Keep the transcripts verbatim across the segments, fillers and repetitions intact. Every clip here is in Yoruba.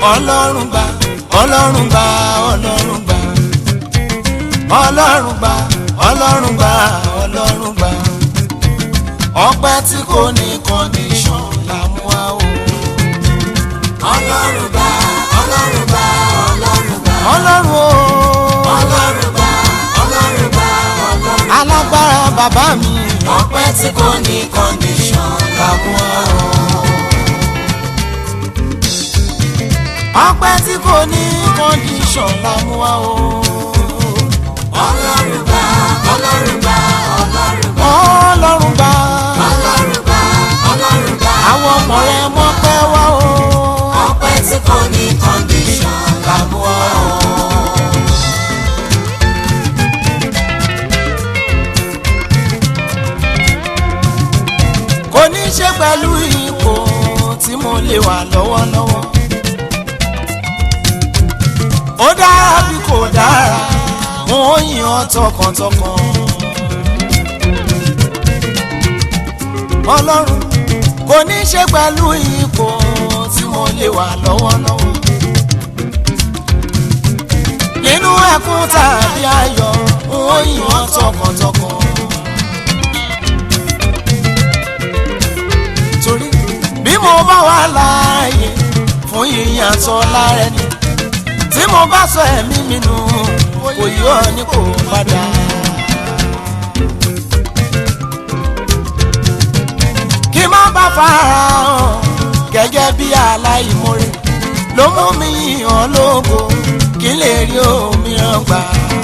ọlọ́run gbà ọlọ́run gbà ọlọ́run gbà ọlọ́run gbà ọlọ́run gbà ọlọ́run gbà ọpẹ́ tí kò ní condition la mú wá o. ọlọ́run gbà ọlọ́run gbà ọlọ́run gbà ọlọ́run o ọlọ́run gbà ọlọ́run gbà ọlọ́run gbà alágbára bàbá mi ọpẹ́ tí kò ní condition la mú wá o. ọpẹ́ tí kò ní condition la mú wá o. ọlọ́run gbà ọlọ́run gbà ọlọ́run gbà ọlọ́run gbà ọlọ́run gbà ọlọ́run gbà àwọn ọmọ rẹ mọ́ pẹ́ wá o. ọpẹ́ tí kò ní condition la mú wá o. kò ní ṣe pẹ̀lú ipò tí mo lè wà lọ́wọ́lọ́wọ́. ó dára bí kò dára mo yìn ọ́ tọkàntọkàn. ọlọ́run kò ní ṣe pẹ̀lú ipò tí mo lè wà lọ́wọ́lọ́wọ́. nínú ẹkún tàbí ayọ̀ mo yìn ọ́ tọkàntọkàn. torí bí mo bá wà láàyè fún yìnyín àtọ́ lára ẹni tí mo bá sọ ẹ̀mí mi nù kò yọ ní kò padà. kí má bá fara hàn gẹ́gẹ́ bí aláìmoore ló mú mi yàn lógo kí n lè rí òmíràn gbà.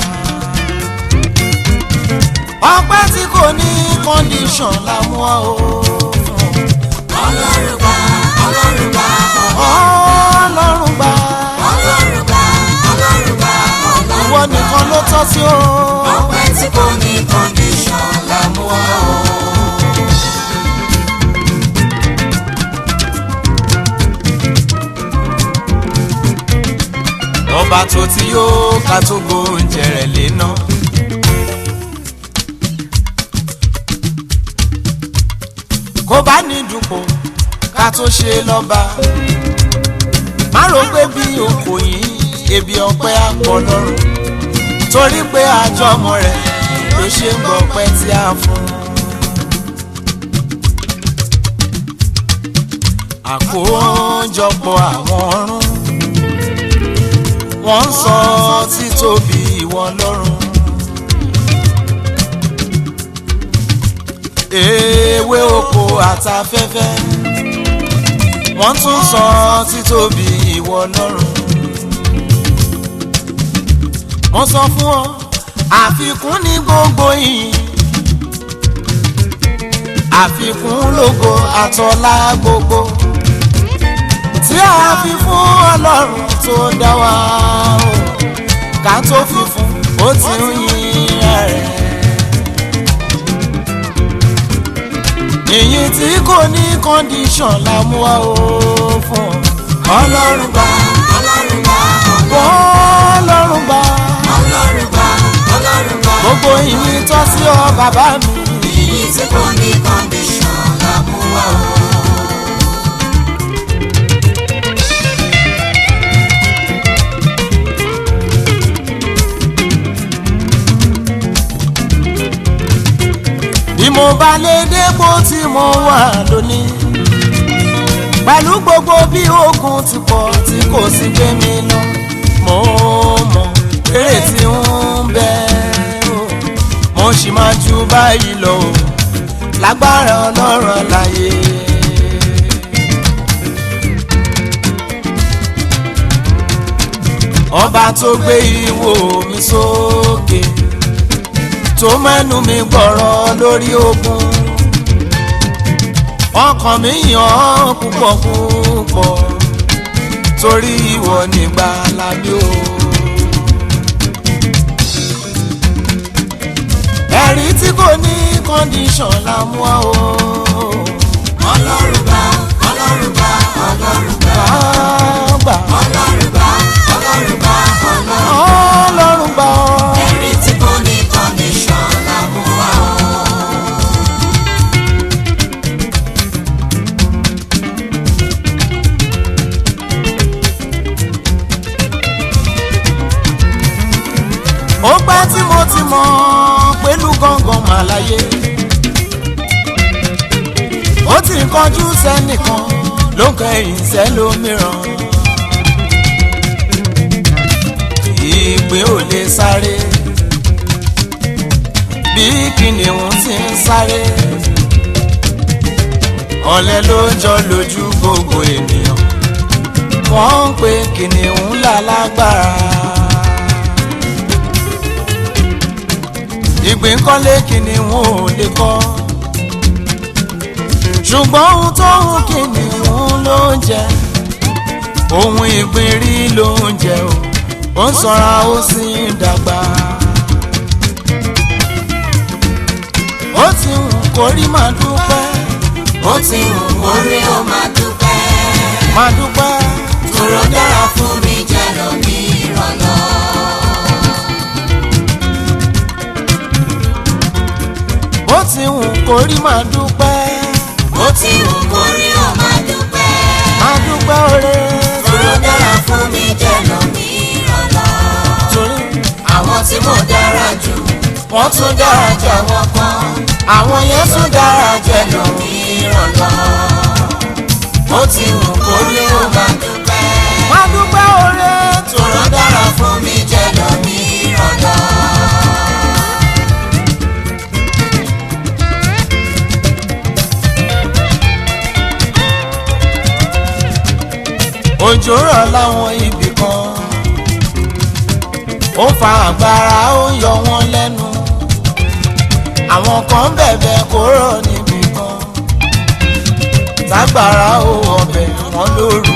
ọpẹ́ tí kò ní condition la mú ọ o. ọlọ́run gbà ọlọ́run gbà ọlọ́run gbà ọlọ́run gbà ọlọ́run gbà ọlọ́run ìwọ nìkan ló tọ́ sí o. ọpẹ́ tí kò ní condition la mú wá o. ọba tó ti yó ká tó gbóúnjẹ rẹ̀ léná. kó bá ní dùpọ̀ ká tó ṣe lọ́ba. má rò pé bí okò yìí ebi ọpẹ́ àpọ̀ lọ́rùn torí pé àjọ ọmọ rẹ̀ ló ṣe ń gbọ́ pẹ́ tí a fún. àkójọpọ̀ àwọn ọ̀run wọ́n ń sọ títóbi ìwọ lọ́run. ewé oko àtafẹ́fẹ́ wọ́n tún sọ títóbi ìwọ lọ́run. mo sọ fún ọ àfikún ní gbogbo yìí àfikún lógo àtọlá gbogbo tí a fi fún ọlọ́run tó dá wa o ká tó fi fún ó ti ń yin rẹ̀. èyí tí kò ní condition la mú wa o fún ọlọ́run gbà ọlọ́run gbà ọlọ́run gbà ọlọ́run gbà ọlọ́run gbà gbogbo ìyìn tọ́ sí ọ bàbá mi. èyí tí kò ní condition la mú wá o. bí mo bá lè dépò tí mo wà lónìí pẹ̀lú gbogbo bí ogun ti pọ̀ tí kò sí gbé mi lọ mo mọ̀ eré tí ń bẹ o mo sì máa ju báyìí lọ o lágbára ọlọ́run láyé. ọba tó gbé ìwò mi sókè tó mẹ́nu mi gbọ́rọ̀ lórí ogun ọkàn mi yàn púpọ̀ púpọ̀ torí ìwọ nígbà lábí o. ẹ̀rí tí kò ní condition la mú ọ o. ọlọ́run gbà ọlọ́run gbà ọlọ́run gbà gbà ọlọ́run gbà ọlọ́run gbà ọlọ́run gbà ọ. ẹ̀rí tí kò ní condition la mú wá o. pẹ́ tí mo ti mọ̀ pẹ̀lú gángan màláyé ó ti kọjú sẹ́nìkan ló ń kẹ́yìn sẹ́lómìíràn ìgbé ò lè sáré bí kìnìún ti ń sáré ọ̀lẹ ló jọ lójú gbogbo ènìyàn wọ́n ń pe kìnìún lálágbára ìgbín kọ́lé kìnìún ò lè kọ́ ṣùgbọ́n ohun tó ń kìnìún ló ń jẹ ohun ìgbín rí ló ń jẹ o ó ń ṣọ́ra ó sì ń dàgbà ó ti hùn kórí máa dúpẹ́ ó ti hùn kórí ó máa dúpẹ́ máa dúpẹ́ tòró dára fún mi jẹ́ lómìíràn lọ. ó ti hùn kórí máa dúpẹ́ ó ti hùn kórí ó máa dúpẹ́ máa dúpẹ́ oore tòró dára fún mi jẹ́ lómìíràn lọ. torí àwọn tí mo dára jù wọ́n tún dára jù àwọn kan àwọn yẹn tún dára jù ẹlòmíràn lọ. ó ti hùn kórí ó máa dúpẹ́ máa dúpẹ́ oore tòró dára fún mi jẹ́ lómìíràn lọ. òjò rọ̀ láwọn ibì kan ó fa àgbàrá ó ń yọ wọ́n lẹ́nu àwọn kan bẹ̀bẹ̀ kó rọ̀ níbì kan tágbàrá ó ọbẹ̀ wọn lóru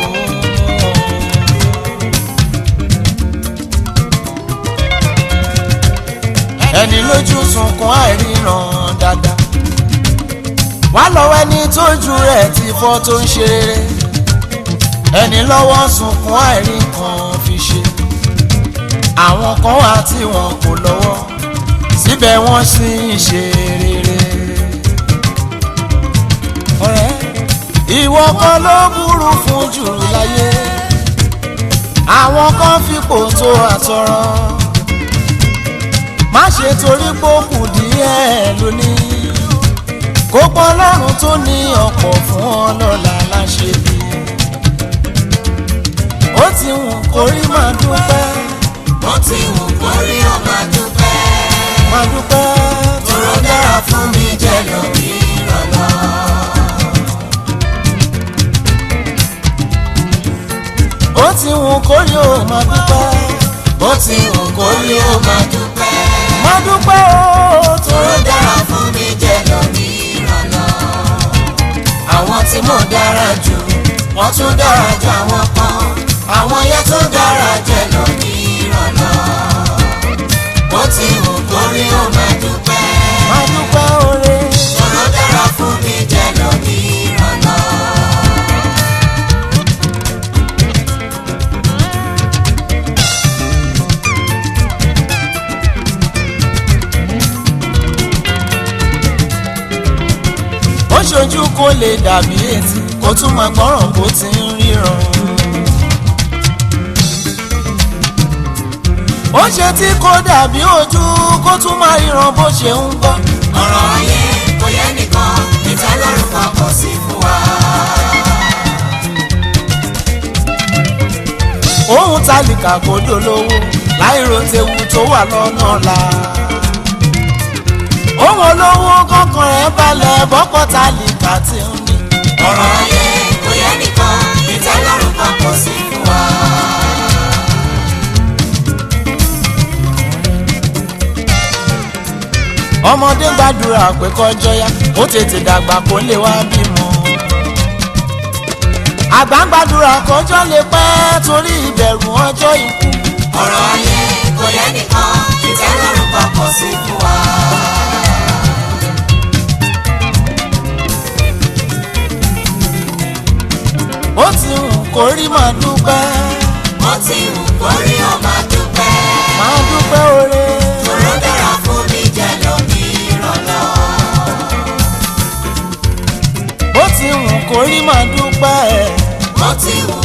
ẹni lójú sunkún àìríran dáadáa wá lọ́wọ́ ẹni tójú rẹ̀ ti fọ́ tó ń ṣe rere ẹni lọ́wọ́ sunkún àìrí kan fi ṣe àwọn kan wà tí wọn kò lọ́wọ́ síbẹ̀ wọ́n sì ń ṣe rere. ọ̀rẹ́ ìwọ kan ló burú fún jù láyé àwọn kan fipò tó àtọrọ má ṣe torí pókù díẹ̀ lónìí kó pọ́ lọ́rùn tó ní ọ̀pọ̀ fún ọ lọ́la láṣẹ bí ó ti hùn kórí máa dúpẹ́ ó ti hùn kórí ó máa dúpẹ́ máa dúpẹ́ tòró dára fún mi jẹ́ lómìíràn lọ. ó ti hùn kórí ó máa dúpẹ́ ó ti hùn kórí ó máa dúpẹ́ máa dúpẹ́ ó tòró dára fún mi jẹ́ lómìíràn lọ. àwọn tí mo dára jù wọ́n tún dára jù àwọn kan àwọn yẹn tún dára jẹ́ lómìíràn lọ. ó ti hùn kórí ó máa dúpẹ́ máa dúpẹ́ oore tòró dára fún mi jẹ́ lómìíràn lọ. ó ṣojú kó lè dàbí etí kó tún máa gbọ́ràn bó ti ń ríran. ó ṣe tí kò dàbí ojú kó tún máa ríran bó ṣe ń gbọ́. ọ̀rọ̀ ayé kò yẹ nìkan ìtẹ́lọ́rùn kan kò sí fún wa. òun tálíkà kò dolówó láìro tewu tó wà lọ́nà ọ̀la. òun olówó kankan rẹ̀ balẹ̀ bọ́kọ̀ tálíkà tí ń ní. ọ̀rọ̀ ayé kò yẹ nìkan ìtẹ́lọ́rùn kan kò sí fún wa. ọmọdé gbàdúrà pé kọjọ́ yá ó tètè dàgbà kó lè wá bímọ. àgbà ń gbàdúrà kọjọ́ lè pẹ́ torí ìbẹ̀rù ọjọ́ ikú. ọ̀rọ̀ ayé kò yẹ nìkan ìtẹ́lọ́rùn kan kò sí fún wa. ó ti hùn kórí máa dúpẹ́ ó ti hùn kórí ó máa dúpẹ́ máa dúpẹ́ oore. tòró dára fún mi jẹ́ lómìíràn lọ. ó ti hùn kórí máa dúpẹ́ ó ti hùn